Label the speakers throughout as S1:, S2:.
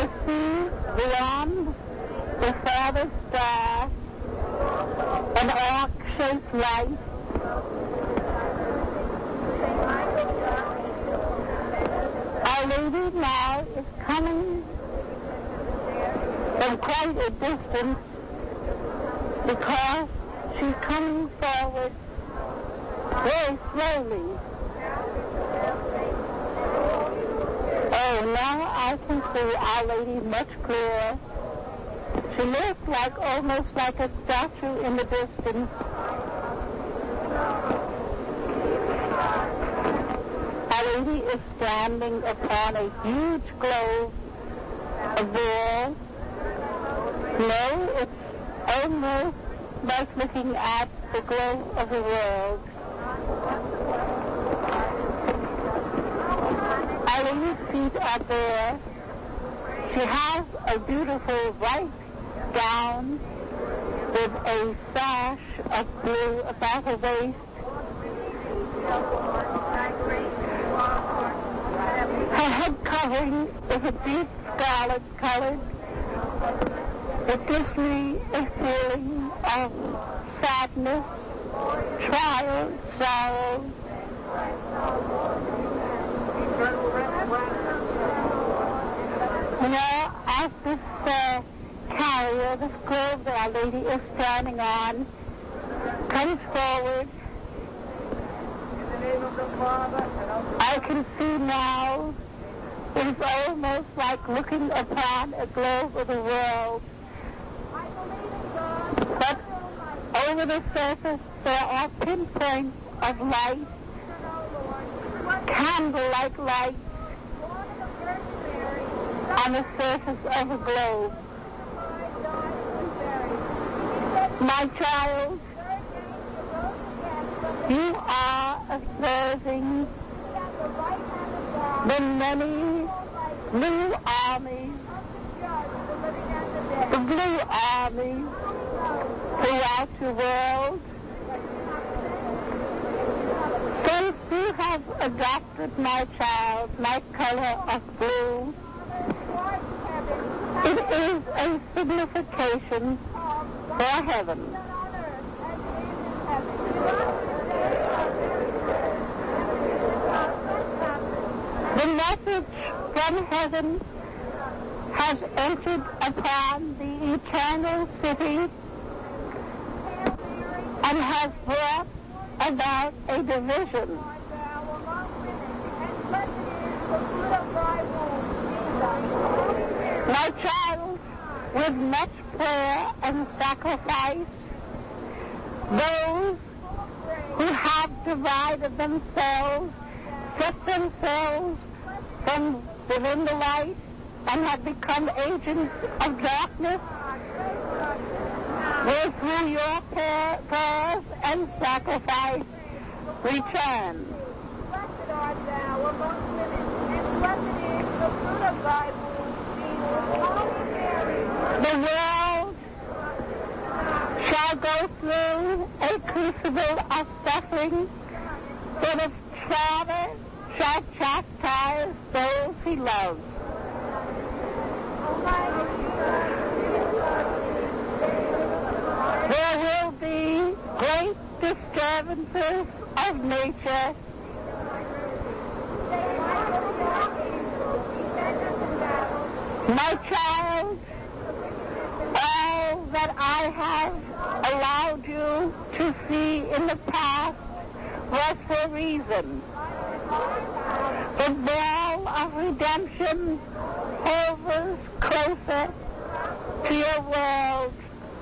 S1: I see beyond the farthest star an arc-shaped light. Our Lady now is coming from quite a distance because she's coming forward very slowly. Oh, now I can see Our Lady much clearer. She looks almost like a statue in the distance. Our Lady is standing upon a huge globe of wool. No, it's almost like looking at the globe of the world. Our Lady's feet are bare. She has a beautiful white gown with a sash of blue about her waist. Her head covering is a deep scarlet color. It gives me a feeling of sadness, trial, sorrow. You know, as this carrier, this globe that Our Lady is standing on, comes forward, I can see now it is almost like looking upon a globe of the world. But over the surface there are pinpoints of light, candle-like light on the surface of the globe. My child, you are observing the many blue armies, the blue army throughout the world. Since you have adopted, my child, my color of blue, it is a signification for heaven. The message from heaven has entered upon the eternal city and has brought about a division. My child, with much prayer and sacrifice, those who have divided themselves, set themselves from within the light, and have become agents of darkness, will through your prayers and sacrifice return.
S2: Blessed art thou among women, and blessed is the fruit of thy womb, Jesus.
S1: The world shall go through a crucible of suffering, but its Father shall chastise those he loves. There will be great disturbances of nature. My child, all that I have allowed you to see in the past was for a reason. The ball of redemption hovers closer to your world.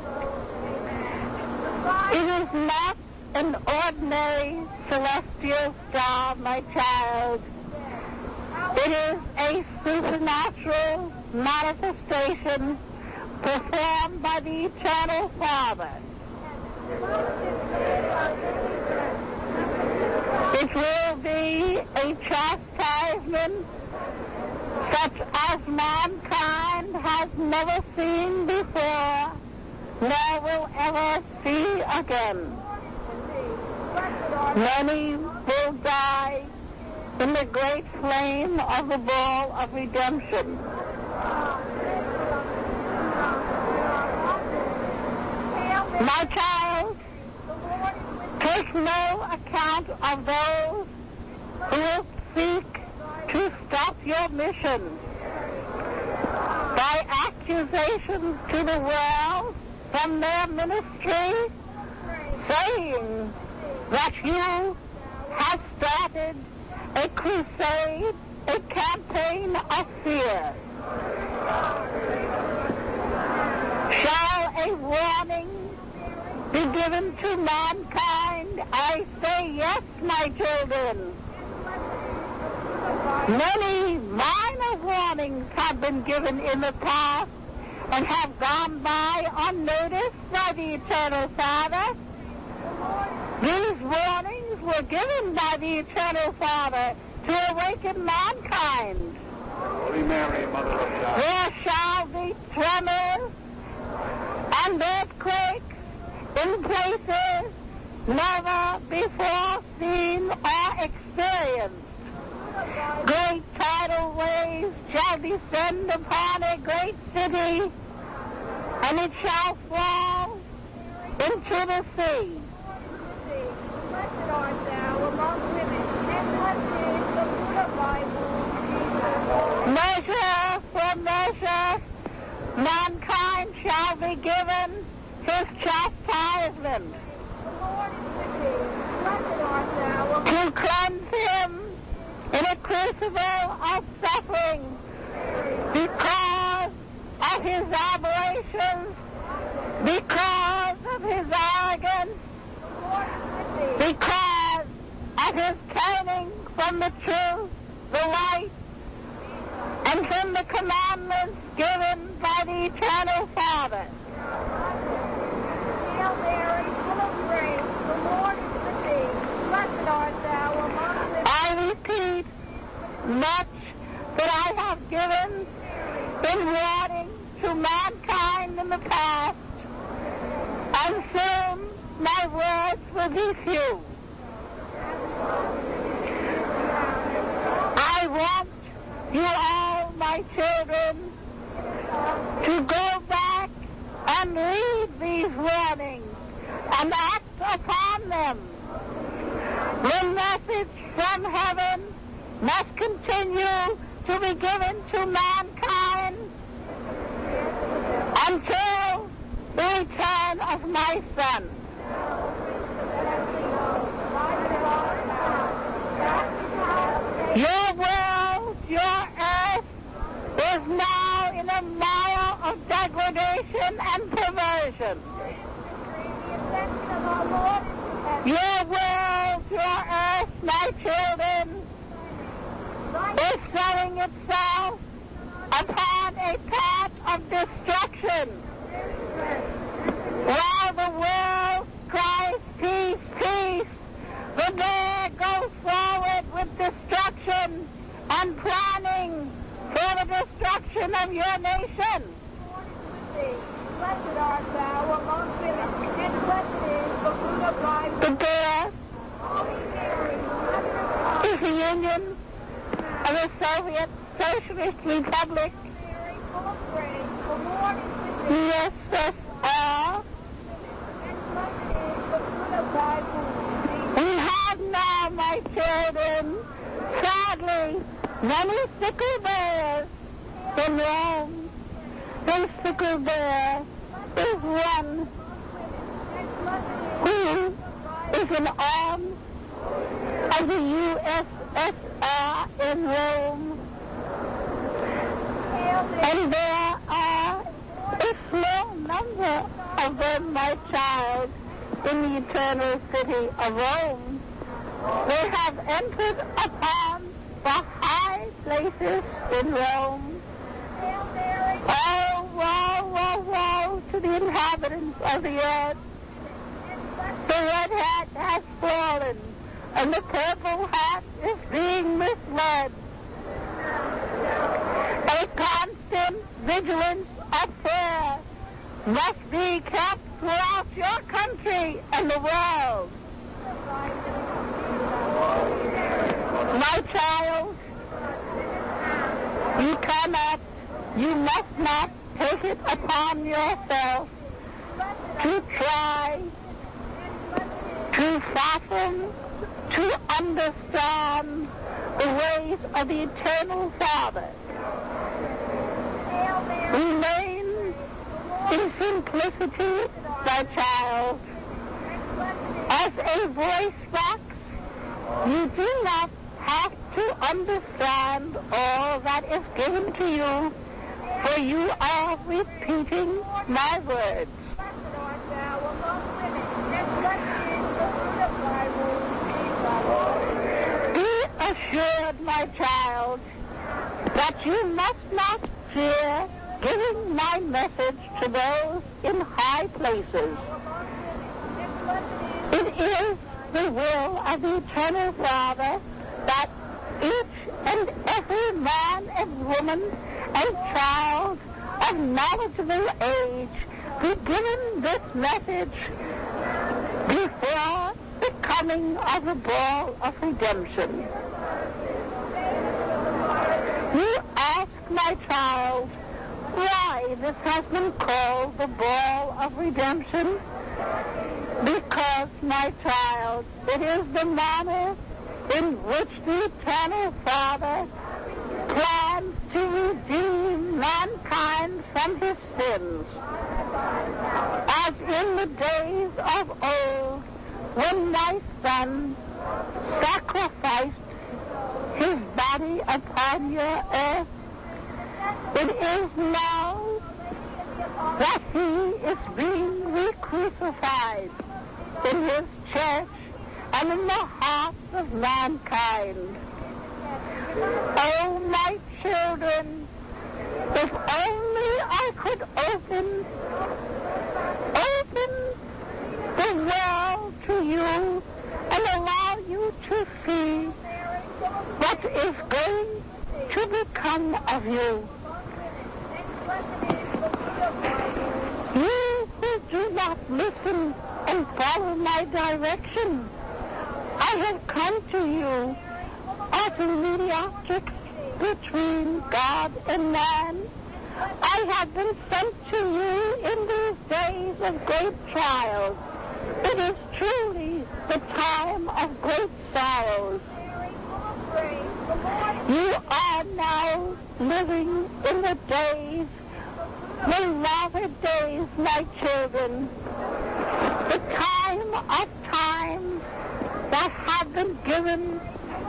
S1: It is not an ordinary celestial star, my child. It is a supernatural manifestation performed by the Eternal Father. It will be a chastisement such as mankind has never seen before, nor will ever see again. Many will die in the great flame of the ball of redemption. My child, take no account of those who will seek to stop your mission by accusations to the world from their ministry, saying that you have started a crusade, a campaign of fear. Shall a warning be given to mankind? I say yes, my children. Many minor warnings have been given in the past and have gone by unnoticed by the Eternal Father. These warnings were given by the Eternal Father to awaken mankind.
S3: Holy Mary, Mother of God.
S1: There shall be tremors and earthquakes in places never before seen or experienced. Great tidal waves shall descend upon a great city, and it shall fall into the sea.
S2: Blessed art thou among women, and blessed is the fruit of thy womb, Jesus.
S1: Measure for measure, mankind shall be given his chastisement.
S2: The Lord is with thee. Blessed art thou among
S1: To cleanse him in a crucible of suffering because of his aberrations, because of his arrogance, because of his turning from the truth, the light, and from the commandments given by the Eternal Father.
S2: Hail Mary, full of grace, the Lord is with thee. Blessed art thou among women.
S1: I repeat, much that I have given in warning to mankind in the past, and soon my words will be few. I want you all, my children, to go back and read these warnings and act upon them. The message from heaven must continue to be given to mankind until the return of my Son. Your world, your earth, is now in a mire of degradation and perversion. Your world, your earth, my children, is setting itself upon a path of destruction. While the world cries peace, peace, the bear goes forward with destruction and planning for the destruction of your nation.
S2: Blessed art thou among women, and blessed is the fruit of thy womb.
S1: The bear
S2: Holy Mary, Mother of God.
S1: is the union of the Soviet Socialist Republic,
S2: Mary, full of grace, the Lord is with thee.
S1: USSR.
S2: And blessed is the fruit of thy womb, Jesus.
S1: We have now, my children, sadly, many sickle bears in Rome. The sickle bear is one who is an arm of the USSR in Rome. And there are a small number of them, my child, in the eternal city of Rome. They have entered upon the high places in Rome. Oh, woe, woe, woe to the inhabitants of the earth. The red hat has fallen, and the purple hat is being misled. A constant vigilance of fear must be kept throughout your country and the world. My child, you cannot, you must not take it upon yourself to try to fathom, to understand the ways of the Eternal Father. Remain in simplicity, my child. As a voice box, you do not have to understand all that is given to you, for you are repeating my words. Be assured, my child, that you must not fear giving my message to those in high places. It is the will of the Eternal Father that each and every man and woman and child of knowledgeable age be given this message before the coming of the ball of redemption. You ask, my child, why this has been called the ball of redemption? Because, my child, it is the manner in which the Eternal Father plans to redeem mankind from his sins. As in the days of old, when my son sacrificed his body upon your earth, it is now that he is being re-crucified in his church and in the hearts of mankind. Oh, my children, if only I could open the world to you and allow you to see what is going to become of you. You who do not listen and follow my direction, I have come to you as a mediatrix between God and man. I have been sent to you in these days of great trials. It is truly the time of great sorrows. You are now living in the days, the latter days, my children, the time of times that have been given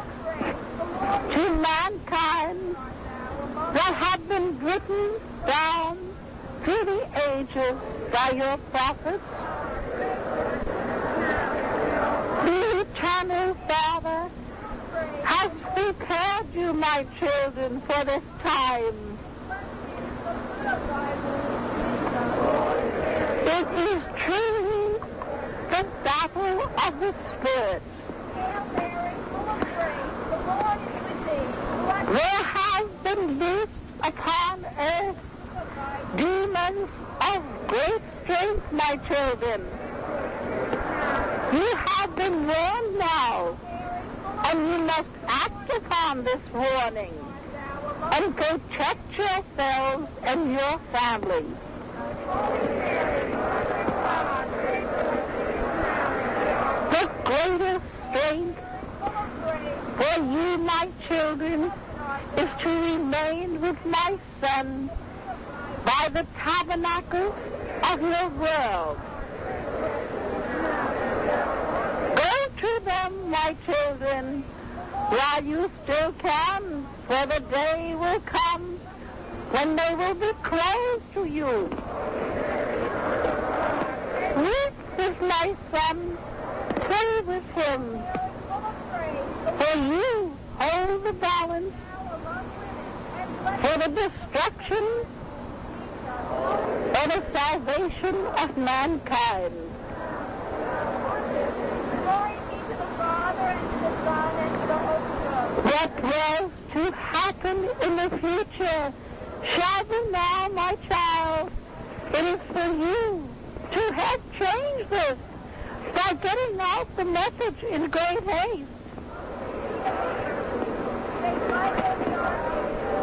S1: to mankind, that have been written down through the ages by your prophets. The Eternal Father has prepared you, my children, for this time. It is truly the battle of the Spirit. There have been loosed upon earth demons of great strength, my children. You have been warned now, and you must act upon this warning and protect yourselves and your families. The greatest strength for you, my children, is to remain with my Son by the tabernacle of your world. Go to them, my children, while you still can, for the day will come when they will be closed to you. Weep with my Son, pray with him, for you hold the balance for the destruction or the salvation of mankind.
S2: Glory be to the Father, and to the Son, and to the Holy Ghost.
S1: What was to happen in the future shall be now, my child. It is for you to have changed this by getting out the message in great haste.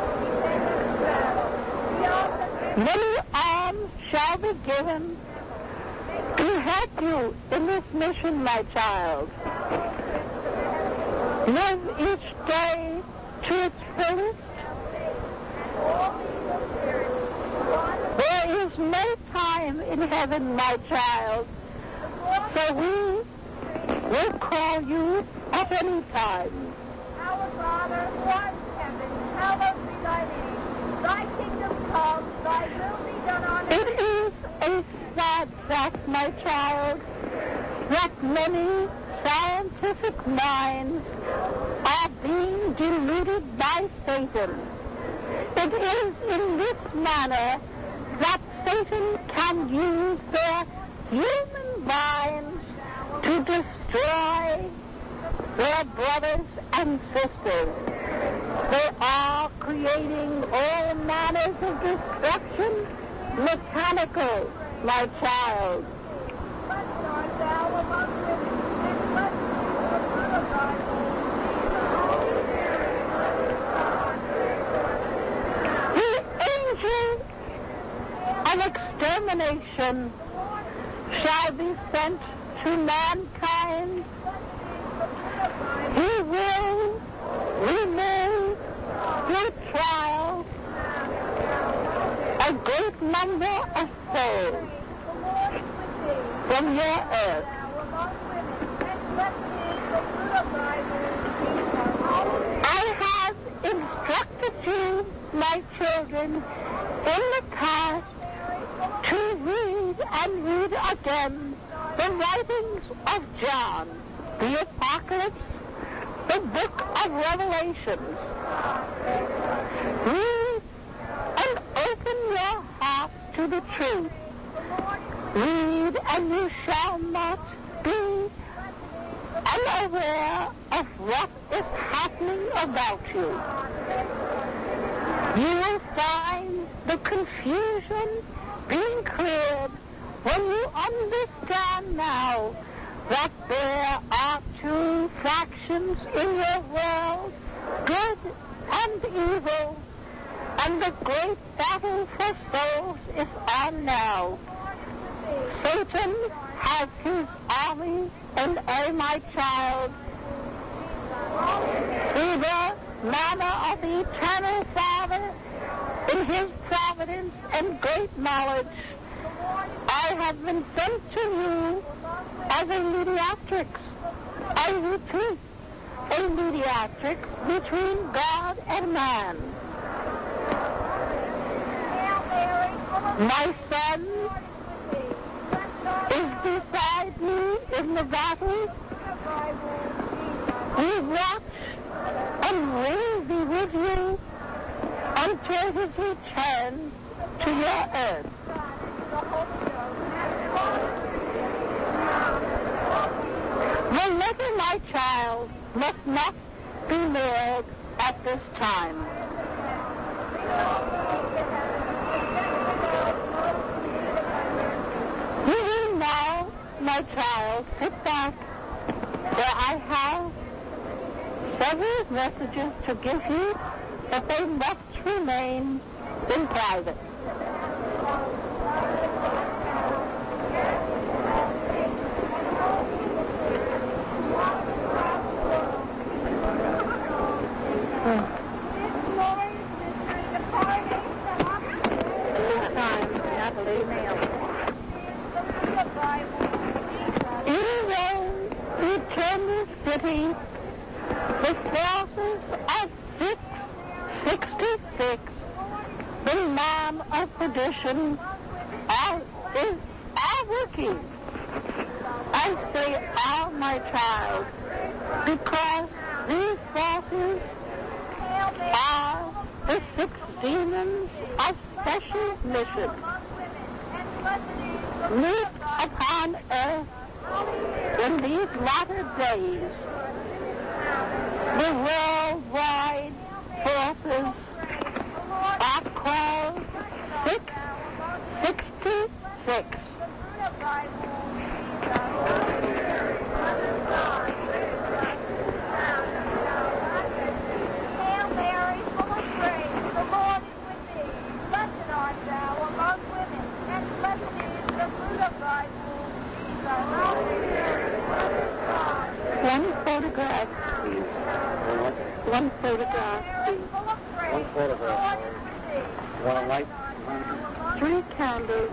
S1: Many alms shall be given, to help you in this mission, my child. Live each day to its fullest. There is no time in heaven, my child, so we will call you at any time.
S2: Our Father, who art in heaven, hallowed be thy name. Thy kingdom come, thy will be done on earth.
S1: It is a sad fact, my child, that many scientific minds are being deluded by Satan. It is in this manner that Satan can use their human minds to destroy their brothers and sisters. They are creating all manners of destruction, mechanical, my child.
S2: Blessed art thou among women, and blessed is the fruit of thy
S1: The angel of extermination shall be sent to mankind. He will remove your trial a great number of souls from your earth. I have instructed you, my children, in the past to read and read again the writings of John, the Apocalypse, the book of Revelations. Read and open your heart to the truth. Read and you shall not be unaware of what is happening about you. You will find the confusion being cleared when you understand now that there are two factions in your world, good and evil, and the great battle for souls is on now. Satan has his army, and oh, my child, through the manner of the eternal Father, in his providence and great knowledge, I have been sent to you as a mediatrix. I repeat, a mediatrix between God and man. My son is beside me in the battle. We watch and will be with you until his return to your earth. The letter, my child, must not be mailed at this time. You will now, my child, sit back, where I have several messages to give you, but they must remain in private. In Rome, eternal city, the forces of 666, the Lamb of perdition, are working. I say are, my child, because these forces are the 6 demons of special mission. Meet upon earth in these latter days. The worldwide forces are called 666.
S2: Hail Mary, full of grace, the Lord is with thee. Blessed art thou among women, and blessed is the fruit of thy womb.
S1: One photograph, please.
S3: One photograph. You want a light?
S1: 3 candles.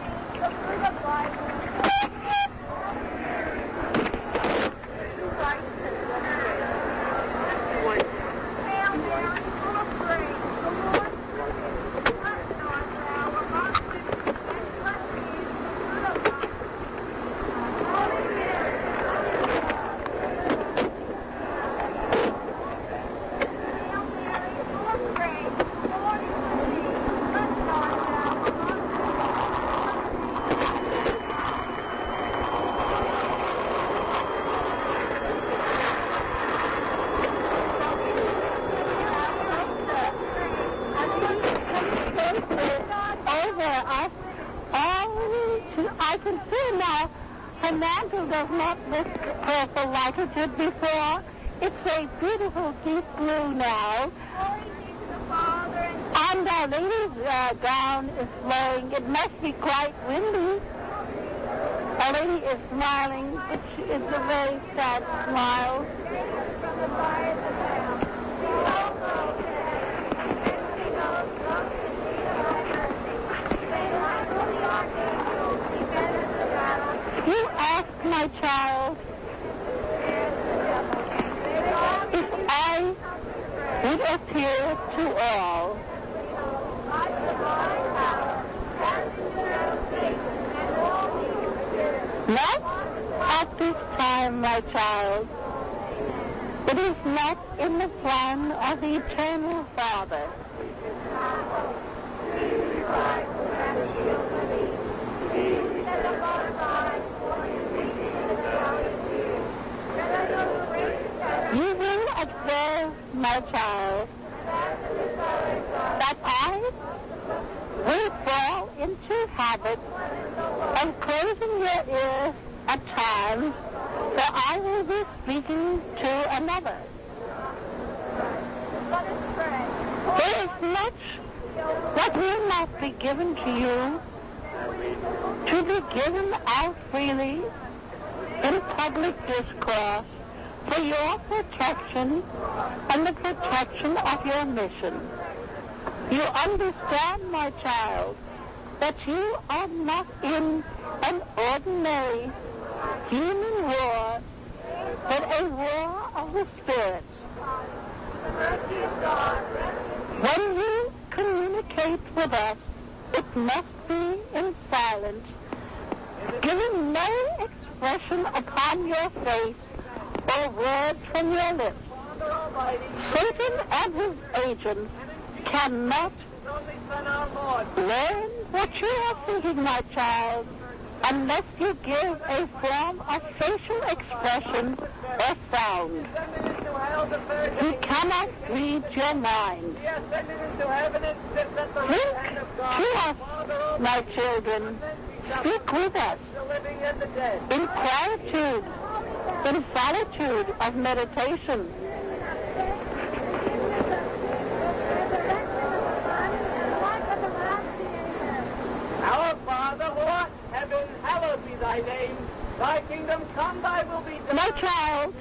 S1: I can see now her mantle does not look purple like it did before. It's a beautiful deep blue now. And Our Lady's gown is flowing. It must be quite windy. Our Lady is smiling, which is a very sad smile. You ask my child if I would appear to all. Not at this time, my child. It is not in the plan of the Eternal Father. You will observe, my child, that I will fall into habit of closing your ears at times, for I will be speaking to another. There is much that will not be given to you to be given out freely in public discourse for your protection and the protection of your mission. You understand, my child, that you are not in an ordinary human war, but a war of the spirits. When you communicate with us, it must be in silence, giving no expression upon your face or words from your lips. Satan and his agents cannot learn what you are thinking, my child, unless you give a form of facial expression or sound. He cannot read your mind. Think to us, my children. Speak with us in quietude, in solitude of meditation.
S4: Our Father, who art in heaven, hallowed be thy name. Thy kingdom come, thy will be done.
S1: My child,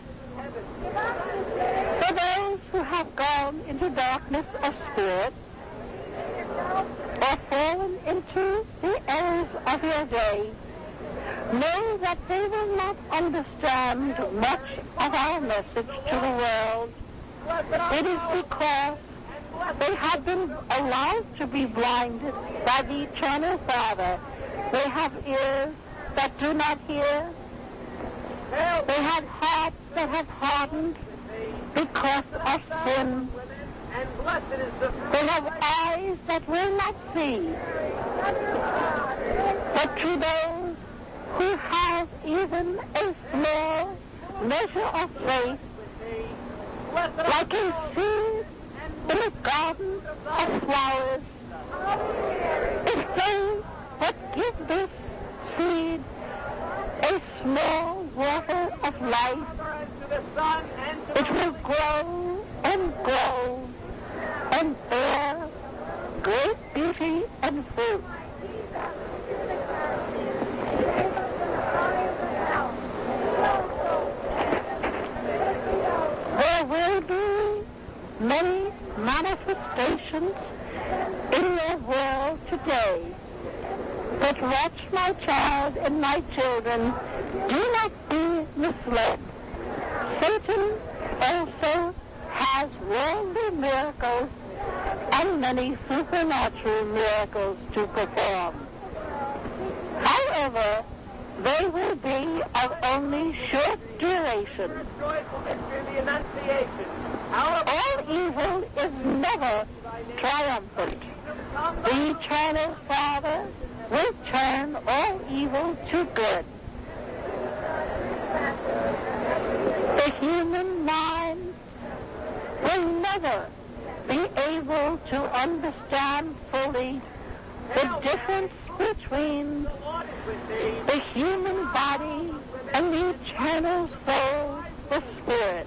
S1: for those who have gone into darkness of spirit or fallen into the errors of your day, know that they will not understand much of our message to the world. It is because they have been allowed to be blinded by the Eternal Father. They have ears that do not hear. They have hearts that have hardened because of sin. They have eyes that will not see. But to those who have even a small measure of faith, like a seed in a garden of flowers, if they but give this seed a small water of life, it will grow and grow and bear great beauty and fruit. There will be many manifestations in your world today. But watch, my child and my children, do not be misled. Satan also has worldly miracles and many supernatural miracles to perform. However, they will be of only short duration. All evil is never triumphant. The eternal Father will turn all evil to good. The human mind will never be able to understand fully the difference between the human body and the eternal soul, the spirit.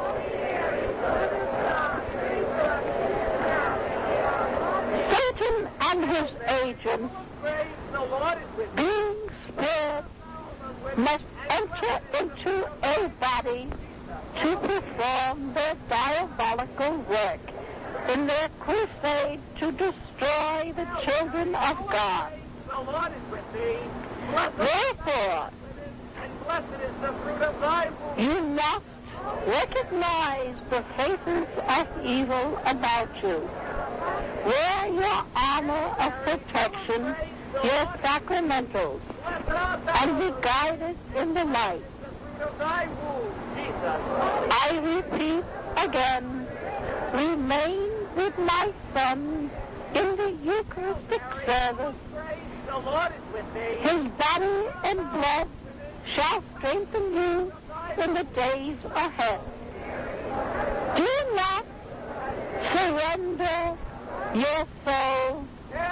S1: Satan and his agents, being spirit, must enter into a body to perform their diabolical work in their crusade to destroy the children of God. Therefore, you must recognize the faces of evil about you. Wear your armor of protection, your sacramentals, and be guided in the light. I repeat again, remain with my Son in the Eucharistic service. His body and blood shall strengthen you in the days ahead. Do not surrender your soul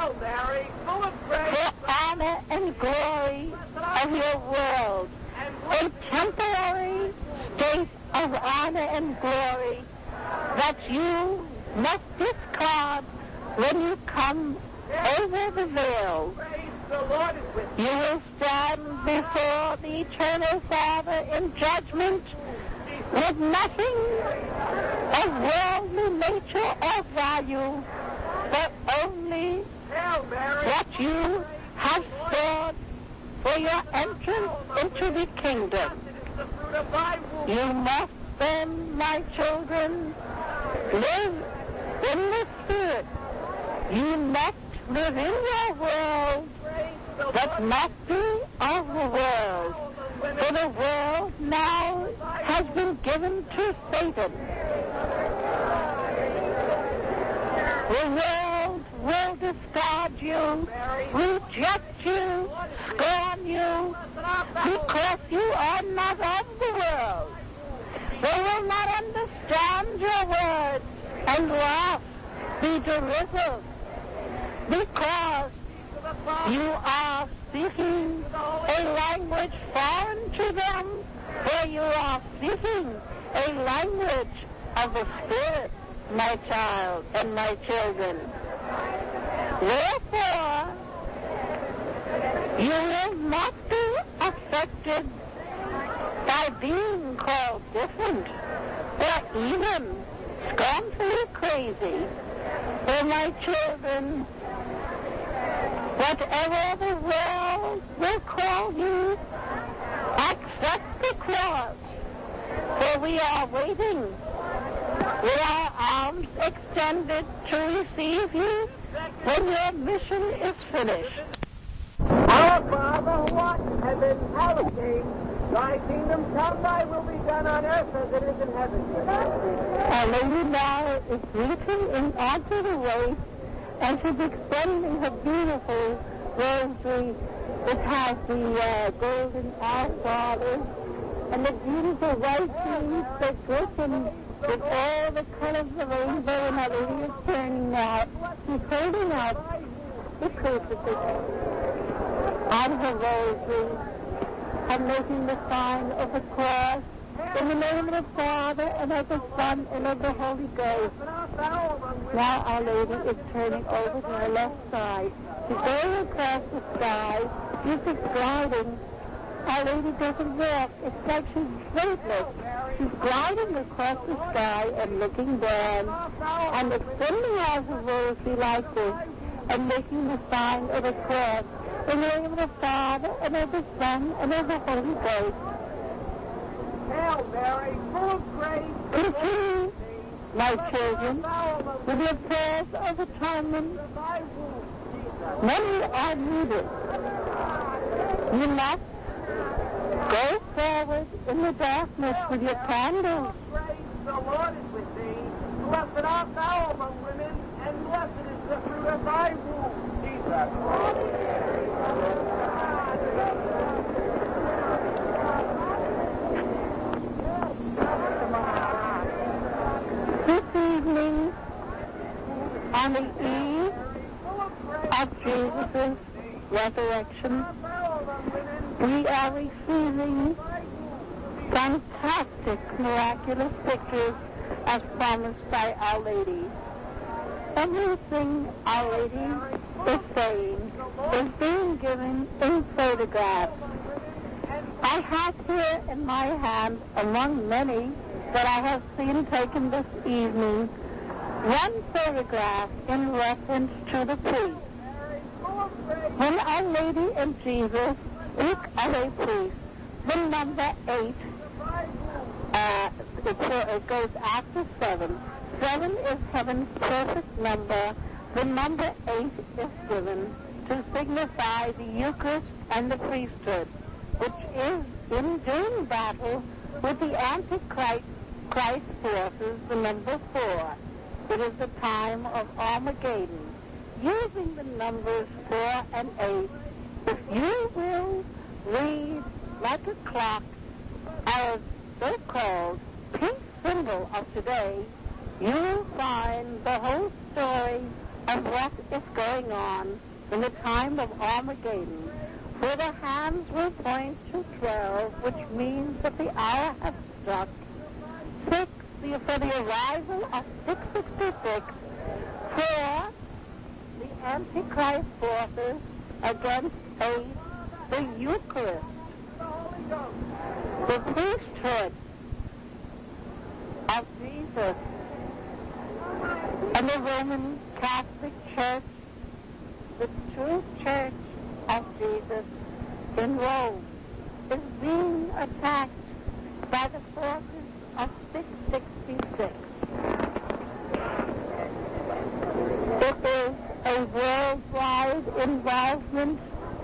S1: for honor and glory of your world, a temporary state of honor and glory that you must discard when you come over the veil. You will stand before the eternal Father in judgment with nothing of worldly nature or value, but only what you have stored for your entrance into the kingdom. You must then, my children, live in the Spirit. You must live in your world, but not be of the world. For the world now has been given to Satan. The world will discard you, reject you, scorn you, because you are not of the world. They will not understand your words and laugh, be derisive, because you are speaking a language foreign to them, for you are speaking a language of the Spirit, my child and my children. Therefore, you will not be affected by being called different or even scornfully crazy. For my children, whatever the world will call you, accept the cross, for we are waiting with our arms extended to receive you when your mission is finished.
S4: Our Father, who art in heaven, hallowed be thy kingdom come, thy will be done on earth as it is in heaven.
S1: Our Lady now is reaching in onto the waist, and she's extending her beautiful rosary, which has the golden Our Father, and the beautiful white leaves that glisten with all the colors of the rainbow, and Our Lady is turning now. She's holding out the crucifix on her rosary and making the sign of the cross in the name of the Father and of the Son and of the Holy Ghost. Now Our Lady is turning over to her left side. She's going across the sky. She's gliding Our Lady doesn't walk. It's like she's weightless. She's gliding across the sky and looking down and extending out the rosary like this and making the sign of the cross in the name of the Father and of the Son and of the Holy Ghost.
S4: Hail Mary, full of grace.
S1: Continue, my children, with your prayers of atonement. Many are needed. You must go forward in the darkness with your candles.
S4: The Lord is with thee. Blessed art thou among women, and blessed is the fruit of thy womb, Jesus.
S1: This evening, on the eve of Jesus' resurrection, we are receiving fantastic, miraculous pictures as promised by Our Lady. Everything Our Lady is saying is being given in photographs. I have here in my hand, among many that I have seen taken this evening, one photograph in reference to the priest. When Our Lady and Jesus look at a priest, the number 8, it goes after 7. 7 is heaven's perfect number. The number 8 is given to signify the Eucharist and the priesthood, which is in doing battle with the Antichrist forces, the number 4. It is the time of Armageddon. Using the numbers 4 and 8, if you will read like a clock our so-called pink symbol of today, you will find the whole story of what is going on in the time of Armageddon. For the hands will point to 12, which means that the hour has struck. 6, for the arrival of 666, 4, the Antichrist forces against 8, the Eucharist, the priesthood of Jesus, and the Roman Catholic Church, the true Church of Jesus in Rome, is being attacked by the forces of 666. It is a worldwide involvement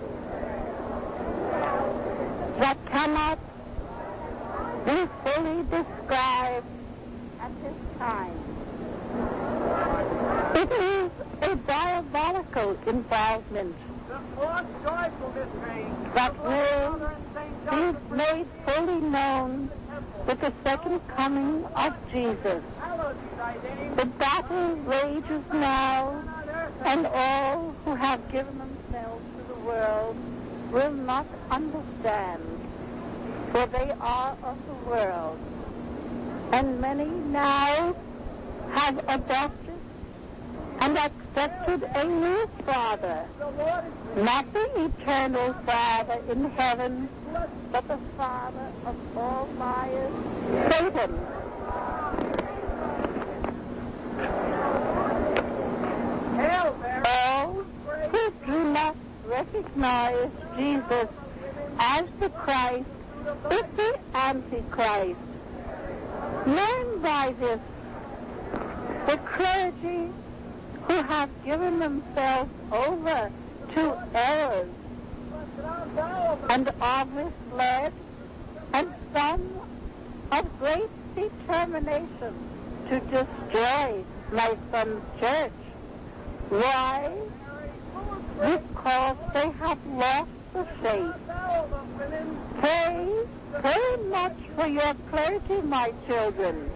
S1: that cannot be fully described at this time. It is a diabolical involvement that will be made fully known with the second coming of Jesus. The battle rages now, and all who have given themselves to the world will not understand, for they are of the world. And many now have adopted and accepted a new Father, not the eternal Father in heaven, but the father of all liars, Satan. All who do not recognize Jesus as the Christ is the Antichrist. Learn by this the clergy who have given themselves over to errors and are misled, and some of great determination to destroy my son's church. Why? Because they have lost the faith. Pray much for your clergy, my children.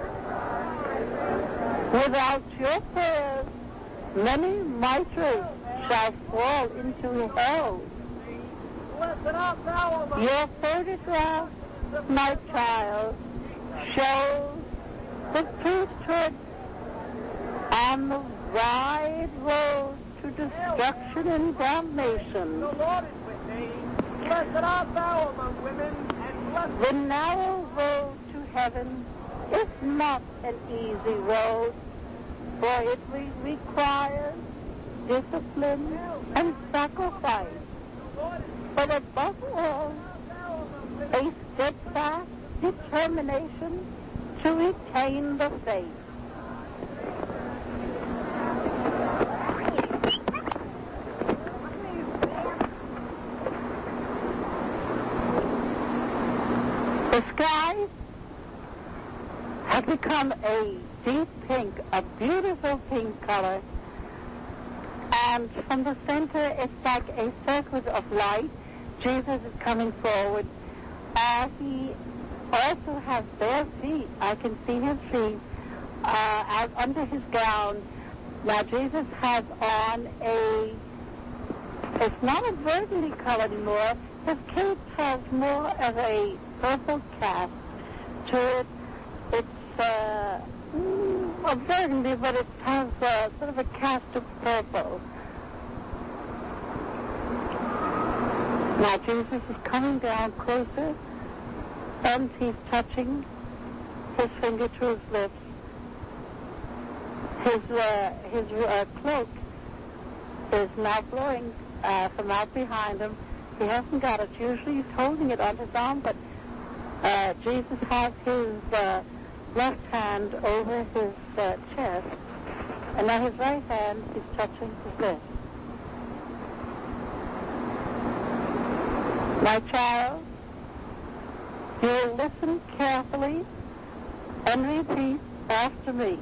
S1: Without your prayers, many mitres shall fall into hell. Your photograph, my child, shows the priesthood on the wide road to destruction and damnation.
S4: Blessed art thou among women, and blessed...
S1: The narrow road to heaven is not an easy road, for it requires discipline and sacrifice, but above all, a steadfast determination to retain the faith. The skies have become a deep pink, a beautiful pink color, and from the center it's like a circuit of light. Jesus is coming forward. He also has bare feet. I can see his feet out under his gown. Now Jesus has on it's not a burgundy color anymore. His cape has more of a purple cast to it. It's a burgundy, but it has sort of a cast of purple. Now Jesus is coming down closer, and he's touching his finger to his lips. His cloak is now blowing from out behind him. He hasn't got it. Usually he's holding it on his arm, but Jesus has his left hand over his chest, and now his right hand is touching his lips. My child, you will listen carefully and repeat after me.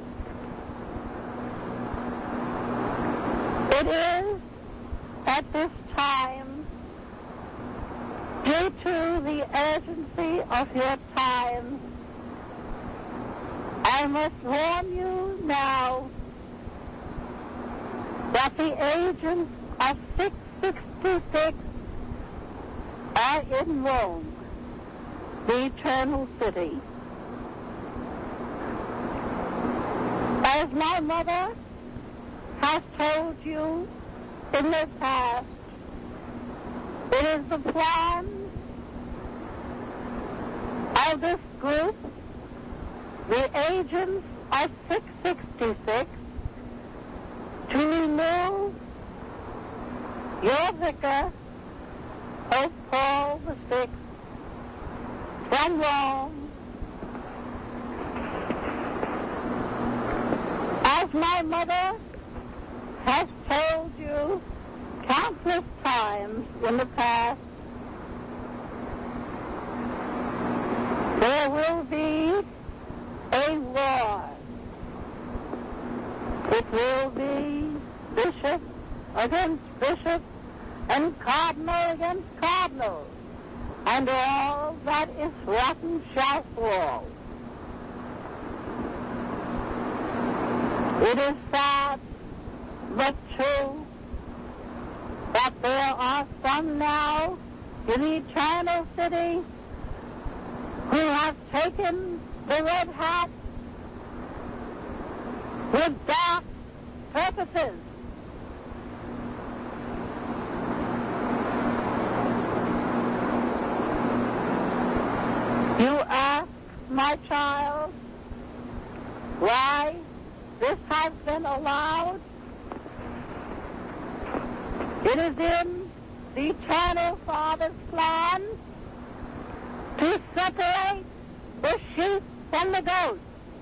S1: It is at this time, due to the urgency of your times, I must warn you now that the agents of 666 are in Rome, the eternal city. As my mother has told you in the past, it is the plan of this group, the agents of 666, to remove your vicar, Pope Paul VI, from Rome. As my mother has told you countless times in the past, there will be a war. It will be bishop against bishop and cardinal against cardinal, and all that is rotten shall fall. It is sad but true that there are some now in the eternal city who have taken the red hat with dark purposes. You ask, my child, why this has been allowed? It is in the eternal Father's plan to separate the sheep from the goats.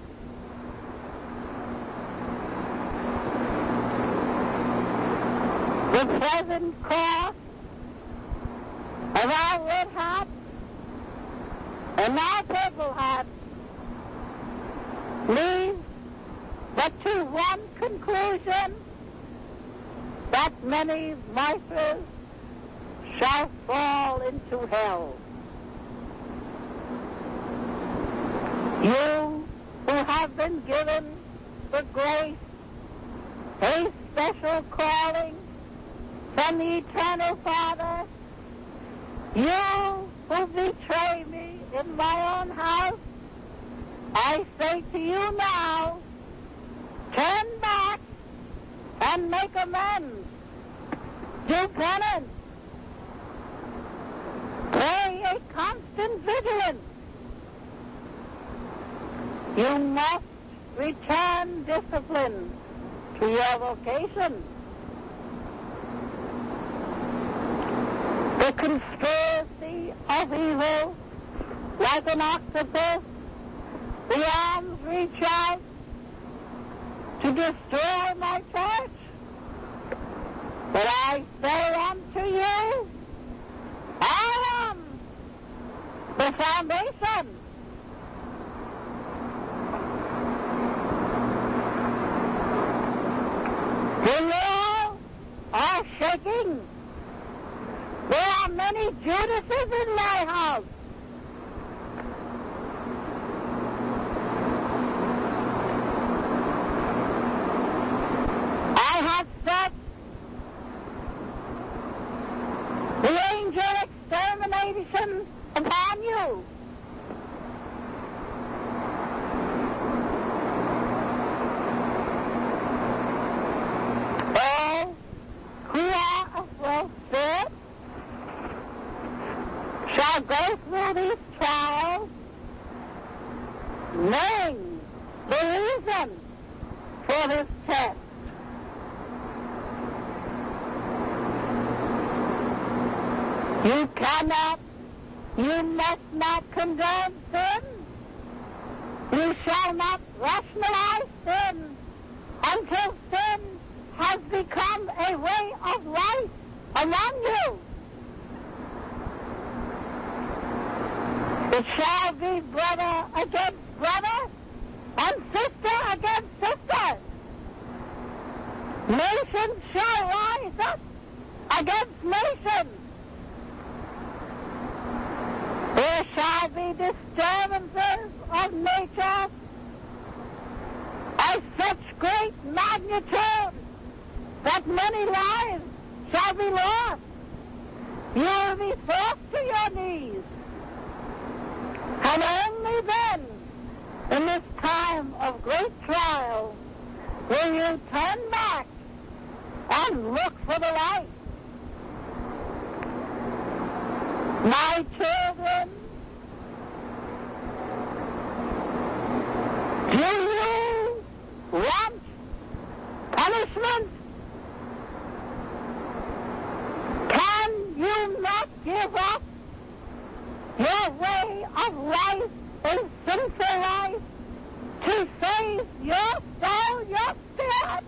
S1: The present cross of our red hat and our purple hat leads but to one conclusion, that many mitres shall fall into hell. You who have been given the grace, a special calling from the eternal Father, you who betray me in my own house, I say to you now, turn back and make amends. Do penance. vigilance. You must return discipline to your vocation. The conspiracy of evil, like an octopus, the arms reach out to destroy my church. But I say unto you, I am the foundation. The walls are shaking. There are many Judases in my house. I have set the angel extermination upon you. All who are of well spirit shall go through these trials, knowing the reason for this test. You must not condone sin. You shall not rationalize sin until sin has become a way of life among you. It shall be brother against brother and sister against sister. Nation shall rise up against nation. There shall be disturbances of nature of such great magnitude that many lives shall be lost. You will be forced to your knees. And only then, in this time of great trial, will you turn back and look for the light. My children, do you want punishment? Can you not give up your way of life, a sinful life, to save your soul, your spirit?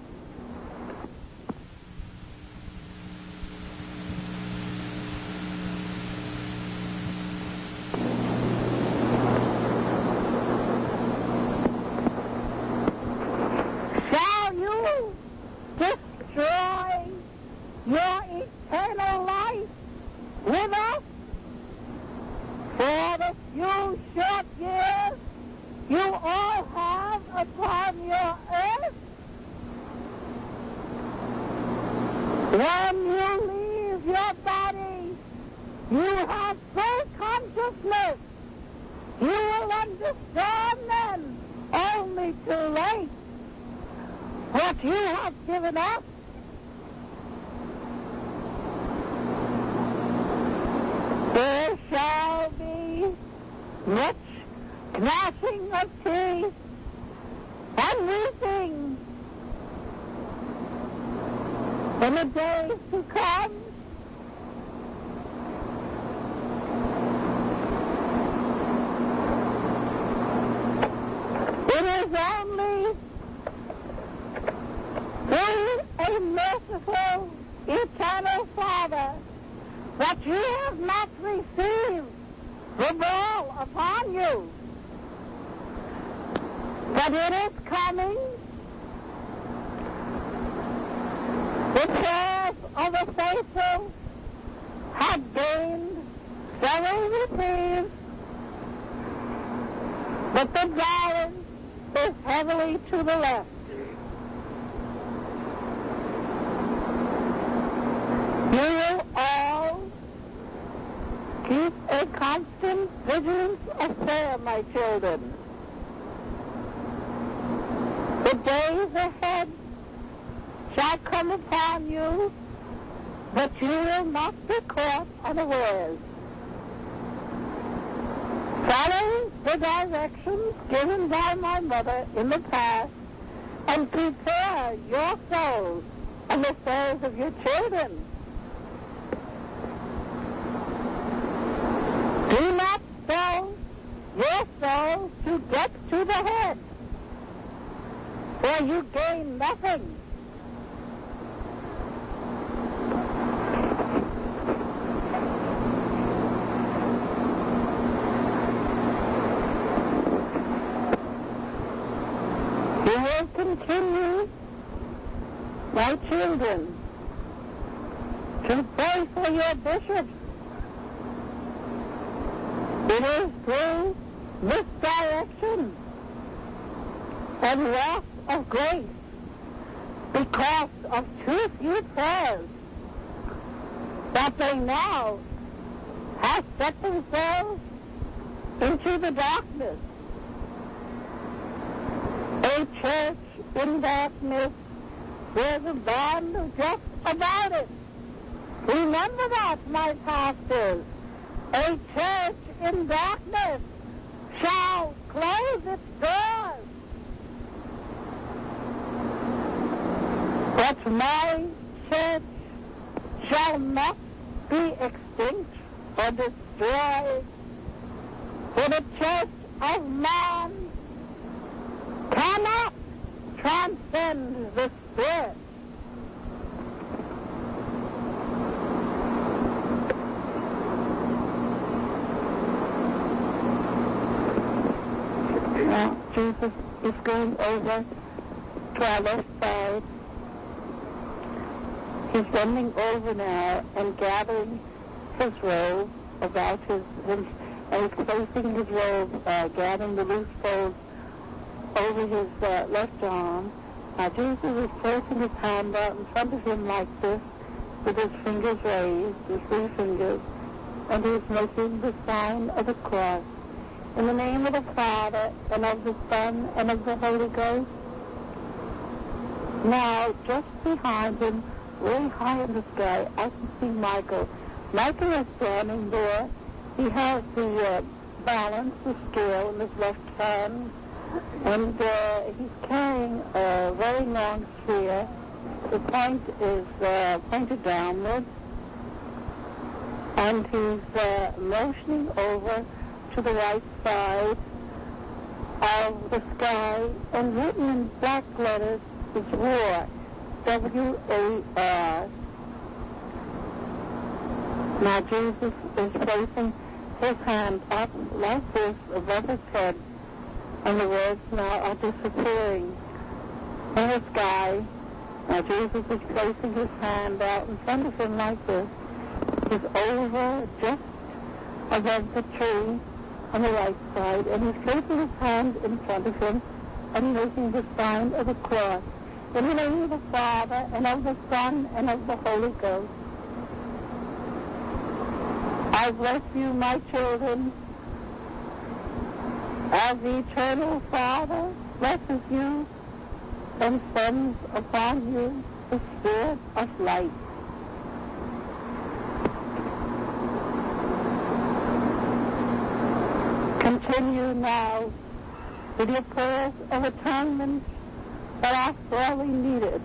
S1: Shall you destroy your eternal life with us? For the few short years you all have upon your earth, when you leave your body, you have full consciousness. You will understand then, only too late, what you have given up. There shall be much gnashing of teeth and weeping in the days to come. It is only through a merciful, eternal Father that you have not received the ball upon you. But it is coming. The prayers of the faithful have gained several reprieves, but the balance is heavily to the left. You will all keep a constant vigilance of prayer, my children. The days ahead shall come upon you, but you will not be caught unawares. Follow the directions given by my mother in the past and prepare your souls and the souls of your children. Do not sell your soul to get to the head, for you gain nothing. You will continue, my children, to pray for your bishops. It is through misdirection and loss of grace because of too few prayers that they now have set themselves into the darkness. A church in darkness, there's a band of just about it. Remember that, my pastors. A church in darkness shall close its doors. But my church shall not be extinct or destroyed. For the church of man cannot transcend the Spirit. Now, Jesus is going over to our left side. He's bending over now and gathering his robe about his and he's placing his robe, gathering the loose folds over his left arm. Now, Jesus is placing his hand out in front of him like this, with his fingers raised, his 3 fingers, and he's making the sign of the cross. In the name of the Father, and of the Son, and of the Holy Ghost. Now, just behind him, way high in the sky, I can see Michael. Michael is standing there. He has the balance, the scale in his left hand, and he's carrying a very long sphere. The point is pointed downwards, and he's motioning over to the right side of the sky, and written in black letters is war, W-A-R. Now Jesus is placing his hand up like this above his head, and the words now are disappearing in the sky. Now Jesus is placing his hand out in front of him like this. He's over just above the tree on the right side, and he's placing his hand in front of him and making the sign of the cross. In the name of the Father, and of the Son, and of the Holy Ghost. I bless you, my children, as the eternal Father blesses you and sends upon you the Spirit of light. Continue now with your prayers of atonement that are sorely needed.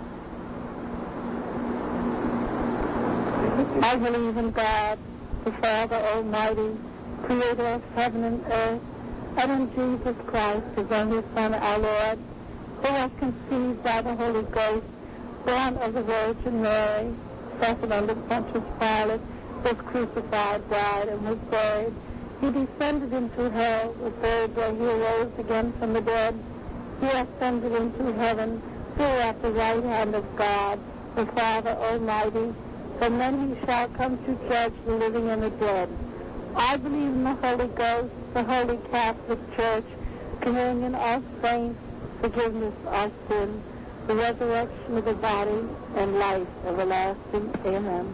S1: I believe in God, the Father Almighty, creator of heaven and earth, and in Jesus Christ, his only Son, our Lord, who was conceived by the Holy Ghost, born of the Virgin Mary, suffered under Pontius Pilate, was crucified, died, and was buried. He descended into hell. The third day he arose again from the dead. He ascended into heaven, who at the right hand of God, the Father Almighty. From then he shall come to judge the living and the dead. I believe in the Holy Ghost, the Holy Catholic Church, communion of saints, forgiveness of sin, the resurrection of the body, and life everlasting. Amen.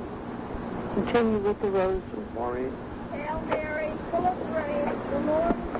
S1: Continue with the rosary.
S3: Maureen.
S2: Hail Mary, full of grace, the Lord is